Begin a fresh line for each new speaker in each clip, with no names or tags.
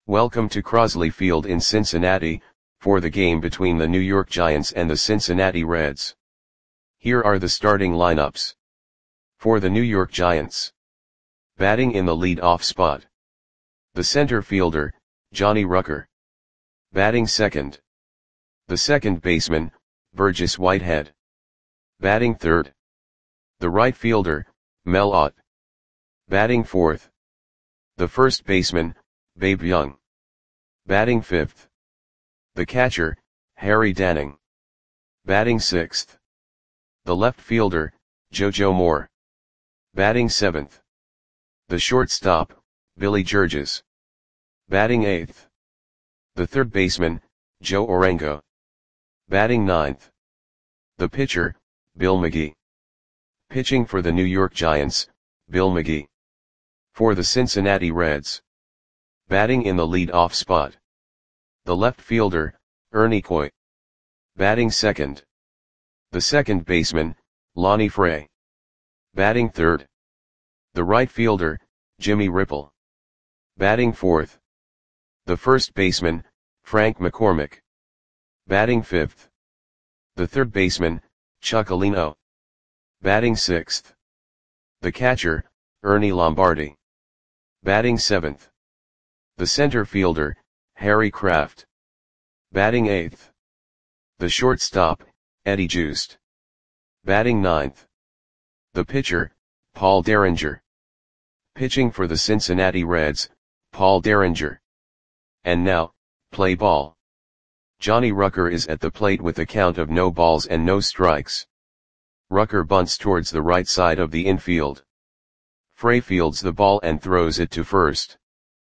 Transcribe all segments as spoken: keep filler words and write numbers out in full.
Welcome to Crosley Field in Cincinnati, for the game between the New York Giants and the Cincinnati Reds. Here are the starting lineups. For the New York Giants. Batting in the lead-off spot. The center fielder, Johnny Rucker. Batting second. The second baseman, Burgess Whitehead. Batting third. The right fielder, Mel Ott. Batting fourth. The first baseman, Babe Young. Batting fifth. The catcher, Harry Danning. Batting sixth. The left fielder, JoJo Moore. Batting seventh. The shortstop, Billy Georges. Batting eighth. The third baseman, Joe Orengo. Batting ninth. The pitcher, Bill McGee. Pitching for the New York Giants, Bill McGee. For the Cincinnati Reds. Batting in the lead-off spot. The left fielder, Ernie Coy. Batting second. The second baseman, Lonnie Fray. Batting third. The right fielder, Jimmy Ripple. Batting fourth. The first baseman, Frank McCormick. Batting fifth. The third baseman, Chuck Alino. Batting sixth. The catcher, Ernie Lombardi. Batting seventh. The center fielder, Harry Kraft. Batting eighth. The shortstop, Eddie Joost. Batting ninth. The pitcher, Paul Derringer. Pitching for the Cincinnati Reds, Paul Derringer. And now, play ball. Johnny Rucker is at the plate with a count of no balls and no strikes. Rucker bunts towards the right side of the infield. Fray fields the ball and throws it to first.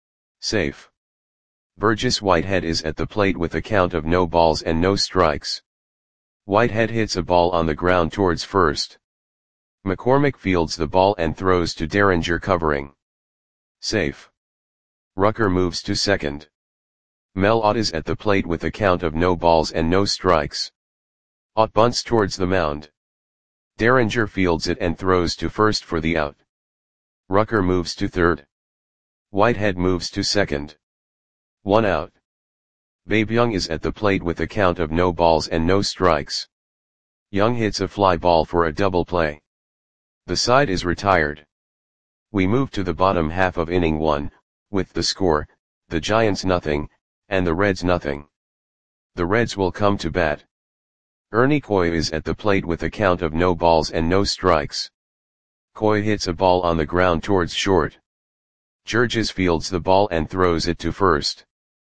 Safe. Burgess Whitehead is at the plate with a count of no balls and no strikes. Whitehead hits a ball on the ground towards first. McCormick fields the ball and throws to Derringer covering. Safe. Rucker moves to second. Mel Ott is at the plate with a count of no balls and no strikes. Ott bunts towards the mound. Derringer fields it and throws to first for the out. Rucker moves to third. Whitehead moves to second. One out. Babe Young is at the plate with a count of no balls and no strikes. Young hits a fly ball for a double play. The side is retired. We move to the bottom half of inning one, with the score, the Giants nothing, and the Reds nothing. The Reds will come to bat. Ernie Coy is at the plate with a count of no balls and no strikes. Coy hits a ball on the ground towards short. Georges fields the ball and throws it to first.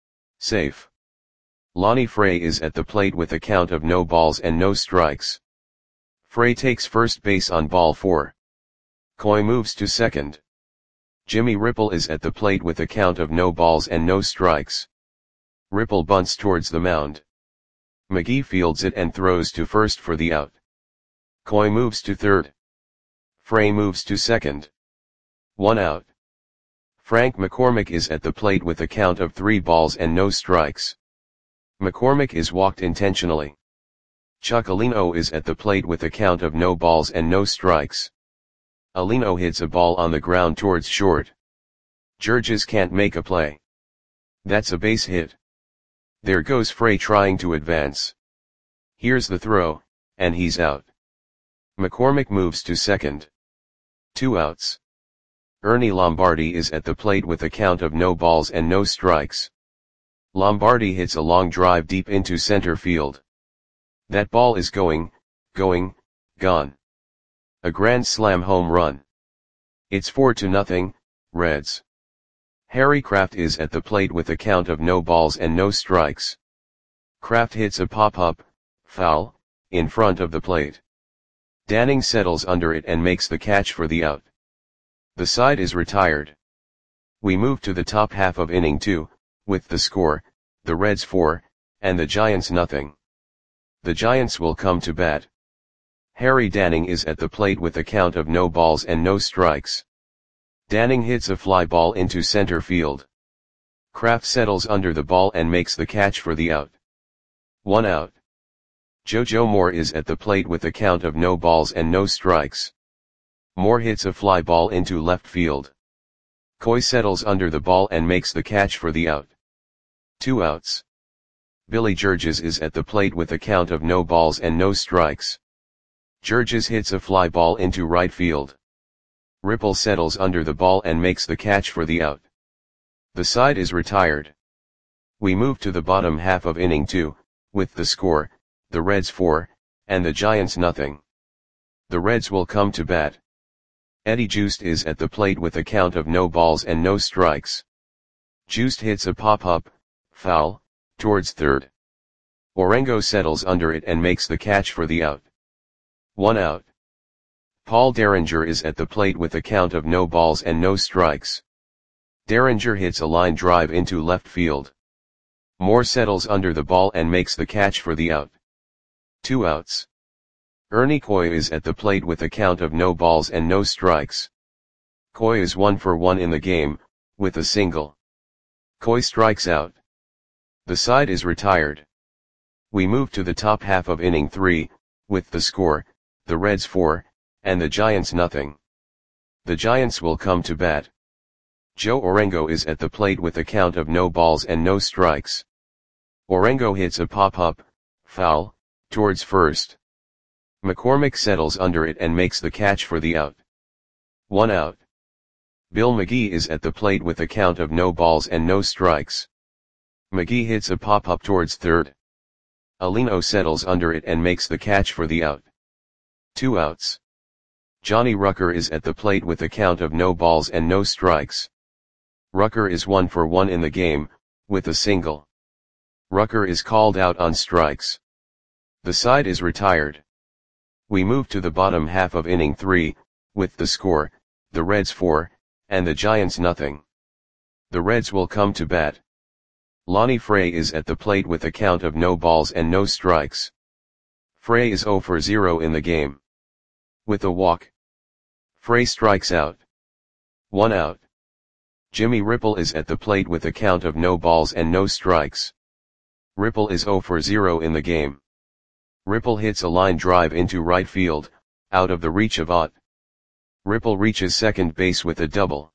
Safe. Lonnie Fray is at the plate with a count of no balls and no strikes. Fray takes first base on ball four. Coy moves to second. Jimmy Ripple is at the plate with a count of no balls and no strikes. Ripple bunts towards the mound. McGee fields it and throws to first for the out. Coy moves to third. Fray moves to second. One out. Frank McCormick is at the plate with a count of three balls and no strikes. McCormick is walked intentionally. Chuck Alino is at the plate with a count of no balls and no strikes. Alino hits a ball on the ground towards short. Georges can't make a play. That's a base hit. There goes Fray trying to advance. Here's the throw, and he's out. McCormick moves to second. Two outs. Ernie Lombardi is at the plate with a count of no balls and no strikes. Lombardi hits a long drive deep into center field. That ball is going, going, gone. A grand slam home run. It's four to nothing, Reds. Harry Kraft is at the plate with a count of no balls and no strikes. Kraft hits a pop-up, foul, in front of the plate. Danning settles under it and makes the catch for the out. The side is retired. We move to the top half of inning two, with the score, the Reds four, and the Giants nothing. The Giants will come to bat. Harry Danning is at the plate with a count of no balls and no strikes. Danning hits a fly ball into center field. Kraft settles under the ball and makes the catch for the out. One out. JoJo Moore is at the plate with a count of no balls and no strikes. Moore hits a fly ball into left field. Coy settles under the ball and makes the catch for the out. Two outs. Billy Georges is at the plate with a count of no balls and no strikes. Georges hits a fly ball into right field. Ripple settles under the ball and makes the catch for the out. The side is retired. We move to the bottom half of inning two, with the score, the Reds four, and the Giants nothing. The Reds will come to bat. Eddie Joost is at the plate with a count of no balls and no strikes. Joost hits a pop-up, foul, towards third. Orengo settles under it and makes the catch for the out. One out. Paul Derringer is at the plate with a count of no balls and no strikes. Derringer hits a line drive into left field. Moore settles under the ball and makes the catch for the out. Two outs. Ernie Coy is at the plate with a count of no balls and no strikes. Coy is one for one in the game, with a single. Coy strikes out. The side is retired. We move to the top half of inning three, with the score, the Reds four, and the Giants nothing. The Giants will come to bat. Joe Orengo is at the plate with a count of no balls and no strikes. Orengo hits a pop-up, foul, towards first. McCormick settles under it and makes the catch for the out. One out. Bill McGee is at the plate with a count of no balls and no strikes. McGee hits a pop-up towards third. Alino settles under it and makes the catch for the out. Two outs. Johnny Rucker is at the plate with a count of no balls and no strikes. Rucker is one for one in the game, with a single. Rucker is called out on strikes. The side is retired. We move to the bottom half of inning three, with the score, the Reds four, and the Giants nothing. The Reds will come to bat. Lonnie Frey is at the plate with a count of no balls and no strikes. Frey is zero for zero in the game. With a walk. Frey strikes out. One out. Jimmy Ripple is at the plate with a count of no balls and no strikes. Ripple is zero for zero in the game. Ripple hits a line drive into right field, out of the reach of Ott. Ripple reaches second base with a double.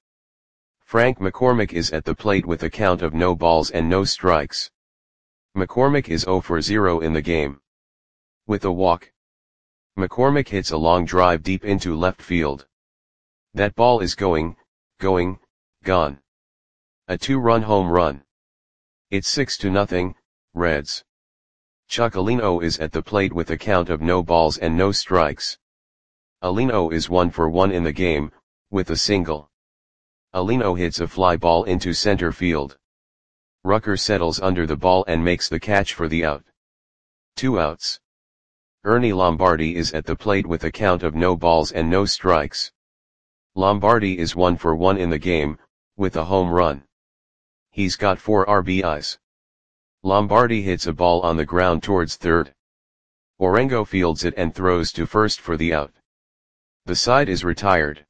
Frank McCormick is at the plate with a count of no balls and no strikes. McCormick is zero for zero in the game. With a walk. McCormick hits a long drive deep into left field. That ball is going, going, gone. A two-run home run. It's six to nothing, Reds. Chuck Alino is at the plate with a count of no balls and no strikes. Alino is one for one in the game, with a single. Alino hits a fly ball into center field. Rucker settles under the ball and makes the catch for the out. Two outs. Ernie Lombardi is at the plate with a count of no balls and no strikes. Lombardi is one for one in the game, with a home run. He's got four R B Is. Lombardi hits a ball on the ground towards third. Orengo fields it and throws to first for the out. The side is retired.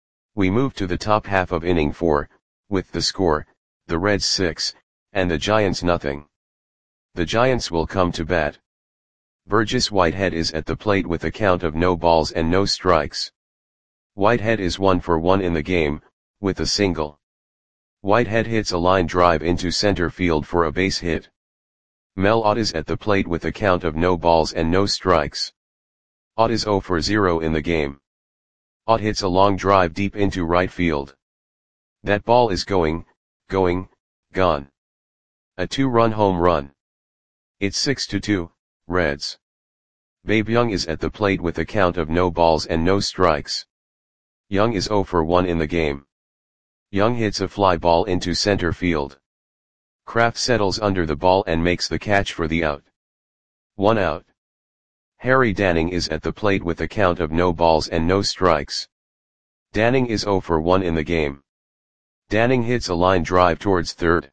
We move to the top half of inning four, with the score, the Reds six, and the Giants nothing. The Giants will come to bat. Burgess Whitehead is at the plate with a count of no balls and no strikes. Whitehead is one for one in the game, with a single. Whitehead hits a line drive into center field for a base hit. Mel Ott is at the plate with a count of no balls and no strikes. Ott is zero for zero in the game. Ott hits a long drive deep into right field. That ball is going, going, gone. A two-run home run. It's six to two, Reds. Babe Young is at the plate with a count of no balls and no strikes. Young is zero for one in the game. Young hits a fly ball into center field. Kraft settles under the ball and makes the catch for the out. One out. Harry Danning is at the plate with a count of no balls and no strikes. Danning is zero for one in the game. Danning hits a line drive towards third.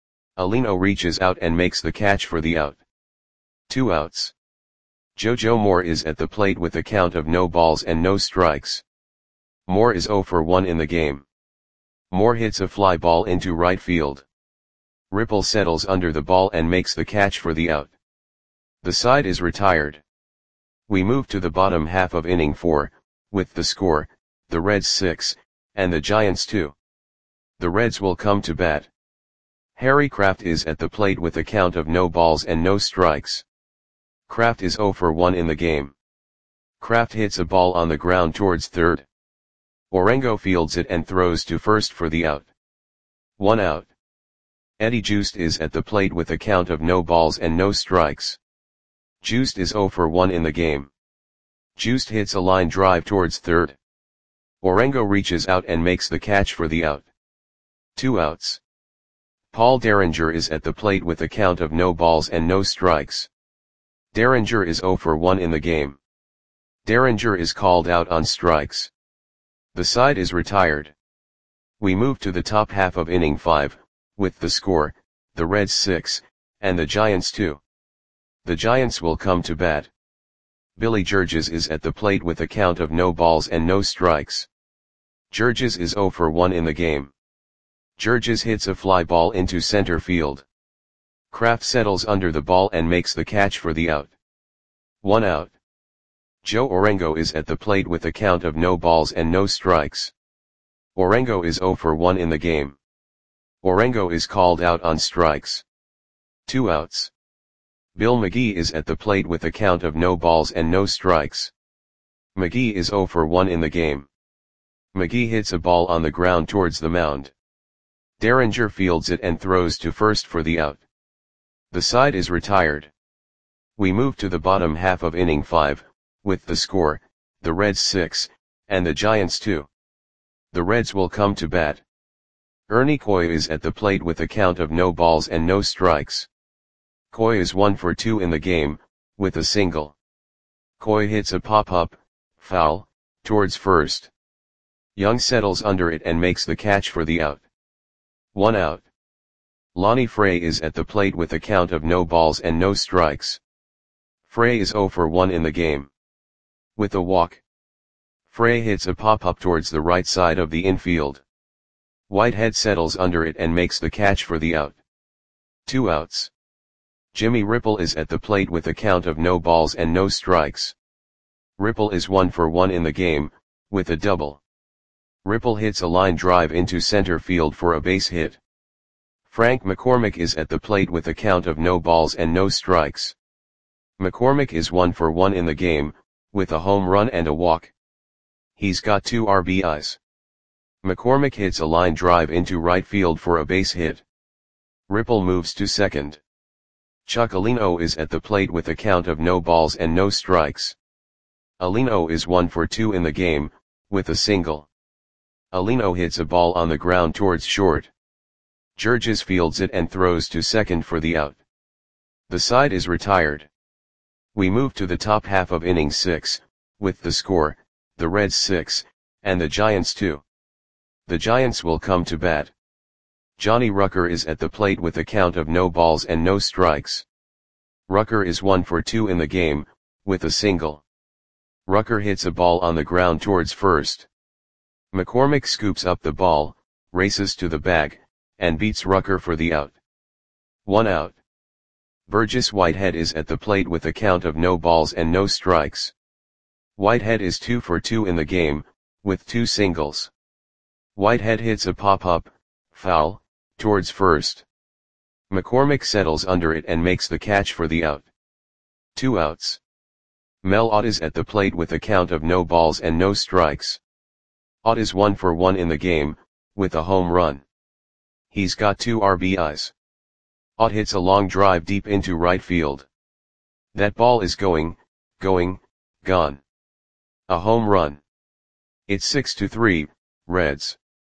Alino reaches out and makes the catch for the out. Two outs. JoJo Moore is at the plate with a count of no balls and no strikes. Moore is zero for one in the game. Moore hits a fly ball into right field. Ripple settles under the ball and makes the catch for the out. The side is retired. We move to the bottom half of inning four, with the score, the Reds six, and the Giants two. The Reds will come to bat. Harry Kraft is at the plate with a count of no balls and no strikes. Kraft is zero for one in the game. Kraft hits a ball on the ground towards third. Orengo fields it and throws to first for the out. One out. Eddie Juiced is at the plate with a count of no balls and no strikes. Juiced is zero for one in the game. Juiced hits a line drive towards third. Orengo reaches out and makes the catch for the out. Two outs. Paul Derringer is at the plate with a count of no balls and no strikes. Derringer is zero for one in the game. Derringer is called out on strikes. The side is retired. We move to the top half of inning five, with the score, the Reds six, and the Giants two. The Giants will come to bat. Billy Georges is at the plate with a count of no balls and no strikes. Georges is zero for one in the game. Georges hits a fly ball into center field. Kraft settles under the ball and makes the catch for the out. One out. Joe Orengo is at the plate with a count of no balls and no strikes. Orengo is zero for one in the game. Orengo is called out on strikes. Two outs. Bill McGee is at the plate with a count of no balls and no strikes. McGee is zero for one in the game. McGee hits a ball on the ground towards the mound. Derringer fields it and throws to first for the out. The side is retired. We move to the bottom half of inning five, with the score, the Reds six, and the Giants two. The Reds will come to bat. Ernie Coy is at the plate with a count of no balls and no strikes. Coy is one for two in the game, with a single. Coy hits a pop-up, foul, towards first. Young settles under it and makes the catch for the out. One out. Lonnie Frey is at the plate with a count of no balls and no strikes. Frey is zero for one in the game. With a walk. Frey hits a pop-up towards the right side of the infield. Whitehead settles under it and makes the catch for the out. Two outs. Jimmy Ripple is at the plate with a count of no balls and no strikes. Ripple is one for one in the game, with a double. Ripple hits a line drive into center field for a base hit. Frank McCormick is at the plate with a count of no balls and no strikes. McCormick is one for one in the game, with a home run and a walk. He's got two R B Is. McCormick hits a line drive into right field for a base hit. Ripple moves to second. Chuck Alino is at the plate with a count of no balls and no strikes. Alino is one for two in the game, with a single. Alino hits a ball on the ground towards short. Georges fields it and throws to second for the out. The side is retired. We move to the top half of inning six, with the score, the Reds six, and the Giants two. The Giants will come to bat. Johnny Rucker is at the plate with a count of no balls and no strikes. Rucker is one for two in the game, with a single. Rucker hits a ball on the ground towards first. McCormick scoops up the ball, races to the bag, and beats Rucker for the out. One out. Burgess Whitehead is at the plate with a count of no balls and no strikes. Whitehead is two for two in the game, with two singles. Whitehead hits a pop-up, foul, towards first. McCormick settles under it and makes the catch for the out. Two outs. Mel Ott is at the plate with a count of no balls and no strikes. Ott is one for one in the game, with a home run. He's got two R B Is. Ott hits a long drive deep into right field. That ball is going, going, gone. A home run. It's six to three, Reds.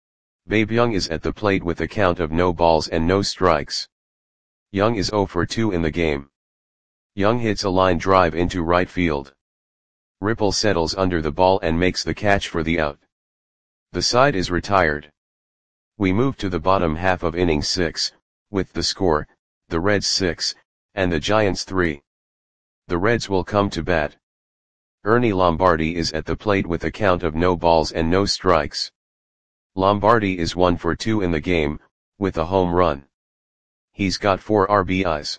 Babe Young is at the plate with a count of no balls and no strikes. Young is zero for two in the game. Young hits a line drive into right field. Ripple settles under the ball and makes the catch for the out. The side is retired. We move to the bottom half of inning six, with the score, the Reds six, and the Giants three. The Reds will come to bat. Ernie Lombardi is at the plate with a count of no balls and no strikes. Lombardi is one for two in the game, with a home run. He's got four R B Is.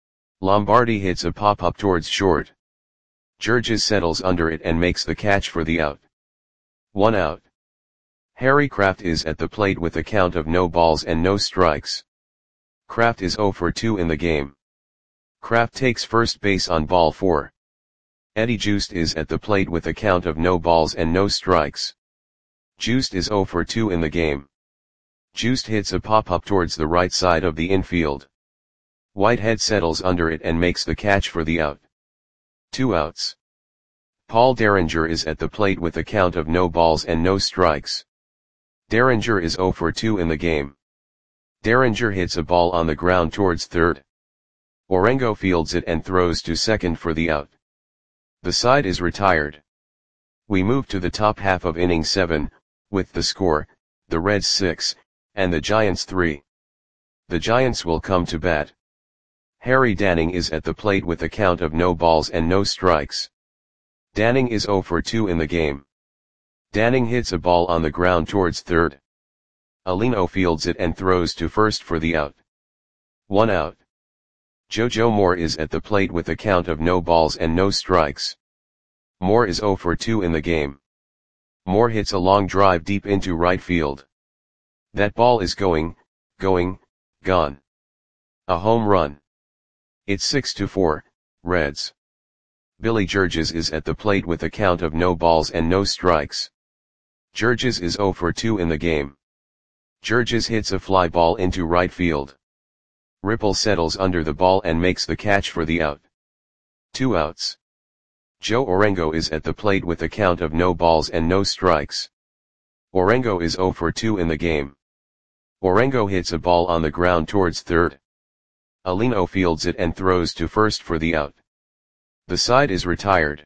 Lombardi hits a pop-up towards short. Georges settles under it and makes the catch for the out. One out. Harry Kraft is at the plate with a count of no balls and no strikes. Kraft is zero for two in the game. Kraft takes first base on ball four. Eddie Joost is at the plate with a count of no balls and no strikes. Joost is zero for two in the game. Joost hits a pop-up towards the right side of the infield. Whitehead settles under it and makes the catch for the out. Two outs. Paul Derringer is at the plate with a count of no balls and no strikes. Derringer is zero for two in the game. Derringer hits a ball on the ground towards third. Orengo fields it and throws to second for the out. The side is retired. We move to the top half of inning seven, with the score, the Reds six, and the Giants three. The Giants will come to bat. Harry Danning is at the plate with a count of no balls and no strikes. Danning is zero for two in the game. Danning hits a ball on the ground towards third. Alino fields it and throws to first for the out. One out. Jojo Moore is at the plate with a count of no balls and no strikes. Moore is zero for two in the game. Moore hits a long drive deep into right field. That ball is going, going, gone. A home run. It's six to four, Reds. Billy Georges is at the plate with a count of no balls and no strikes. Georges is zero for two in the game. Georges hits a fly ball into right field. Ripple settles under the ball and makes the catch for the out. Two outs. Joe Orengo is at the plate with a count of no balls and no strikes. Orengo is zero for two in the game. Orengo hits a ball on the ground towards third. Alino fields it and throws to first for the out. The side is retired.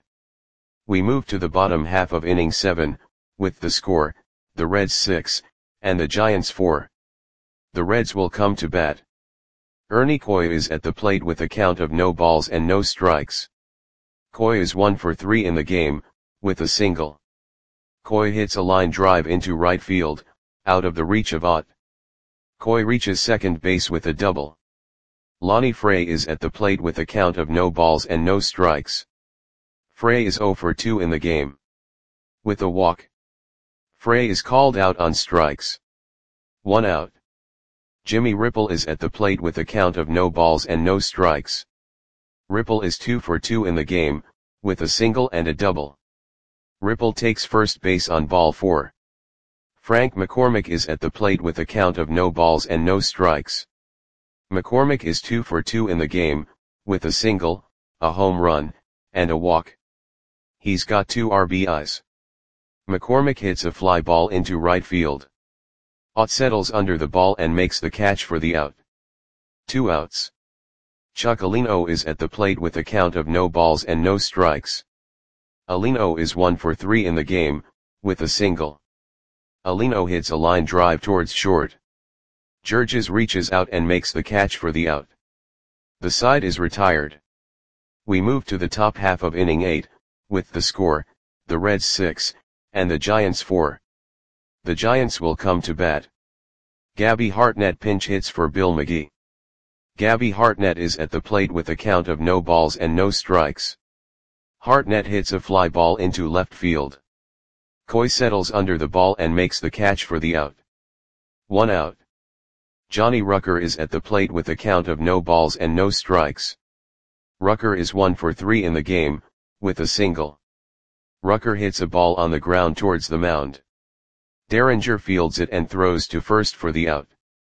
We move to the bottom half of inning seven, with the score, the Reds six, and the Giants four. The Reds will come to bat. Ernie Coy is at the plate with a count of no balls and no strikes. Coy is one for three in the game, with a single. Coy hits a line drive into right field, out of the reach of Ott. Coy reaches second base with a double. Lonnie Frey is at the plate with a count of no balls and no strikes. Frey is zero for two in the game. With a walk. Frey is called out on strikes. One out. Jimmy Ripple is at the plate with a count of no balls and no strikes. Ripple is two for two in the game, with a single and a double. Ripple takes first base on ball four. Frank McCormick is at the plate with a count of no balls and no strikes. McCormick is two for two in the game, with a single, a home run, and a walk. He's got two R B Is. McCormick hits a fly ball into right field. Ott settles under the ball and makes the catch for the out. Two outs. Chuck Alino is at the plate with a count of no balls and no strikes. Alino is one for three in the game, with a single. Alino hits a line drive towards short. Georges reaches out and makes the catch for the out. The side is retired. We move to the top half of inning eight, with the score, the Reds six, and the Giants four. The Giants will come to bat. Gabby Hartnett pinch hits for Bill McGee. Gabby Hartnett is at the plate with a count of no balls and no strikes. Hartnett hits a fly ball into left field. Coy settles under the ball and makes the catch for the out. One out. Johnny Rucker is at the plate with a count of no balls and no strikes. Rucker is one for three in the game, with a single. Rucker hits a ball on the ground towards the mound. Derringer fields it and throws to first for the out.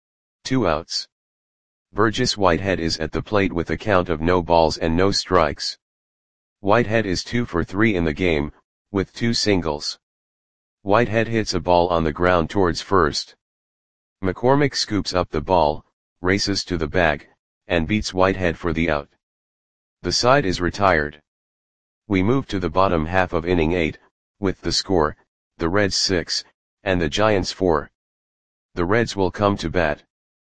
Two outs. Burgess Whitehead is at the plate with a count of no balls and no strikes. Whitehead is two for three in the game, with two singles. Whitehead hits a ball on the ground towards first. McCormick scoops up the ball, races to the bag, and beats Whitehead for the out. The side is retired. We move to the bottom half of inning eight, with the score, the Reds six, and the Giants four. The Reds will come to bat.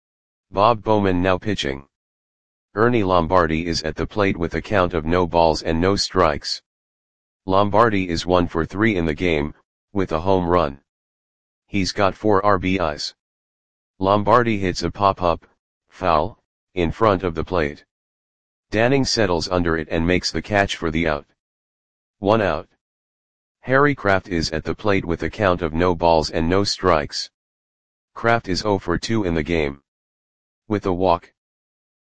Bob Bowman now pitching. Ernie Lombardi is at the plate with a count of no balls and no strikes. Lombardi is one for three in the game, with a home run. He's got four R B Is. Lombardi hits a pop-up, foul, in front of the plate. Danning settles under it and makes the catch for the out. One out. Harry Kraft is at the plate with a count of no balls and no strikes. Kraft is zero for two in the game. With a walk.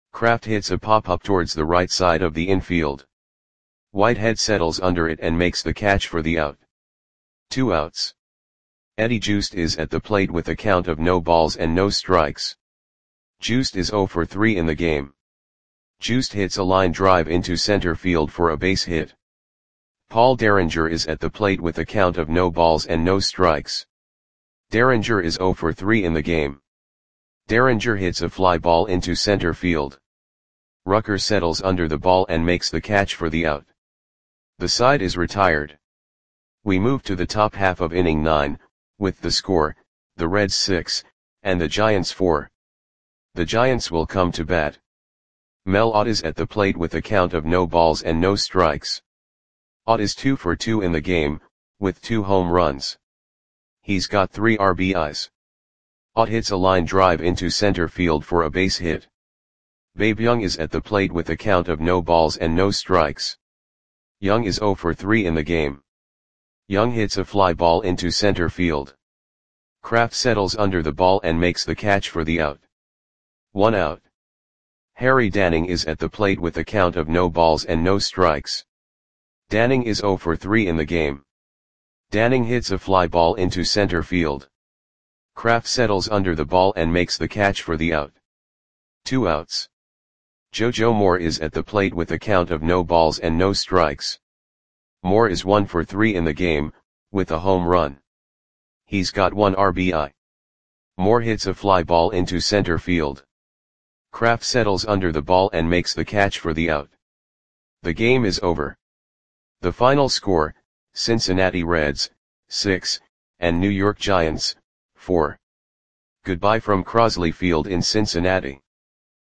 Kraft hits a pop-up towards the right side of the infield. Whitehead settles under it and makes the catch for the out. Two outs. Eddie Joost is at the plate with a count of no balls and no strikes. Joost is zero for three in the game. Joost hits a line drive into center field for a base hit. Paul Derringer is at the plate with a count of no balls and no strikes. Derringer is zero for three in the game. Derringer hits a fly ball into center field. Rucker settles under the ball and makes the catch for the out. The side is retired. We move to the top half of inning nine, with the score, the Reds six, and the Giants four. The Giants will come to bat. Mel Ott is at the plate with a count of no balls and no strikes. Ott is two for two in the game, with two home runs. He's got three R B Is. Ott hits a line drive into center field for a base hit. Babe Young is at the plate with a count of no balls and no strikes. Young is zero for three in the game. Young hits a fly ball into center field. Kraft settles under the ball and makes the catch for the out. One out. Harry Danning is at the plate with a count of no balls and no strikes. Danning is zero for three in the game. Danning hits a fly ball into center field. Kraft settles under the ball and makes the catch for the out. Two outs. JoJo Moore is at the plate with a count of no balls and no strikes. Moore is one for three in the game, with a home run. He's got one R B I. Moore hits a fly ball into center field. Kraft settles under the ball and makes the catch for the out. The game is over. The final score, Cincinnati Reds, six, and New York Giants, four. Goodbye from Crosley Field in Cincinnati.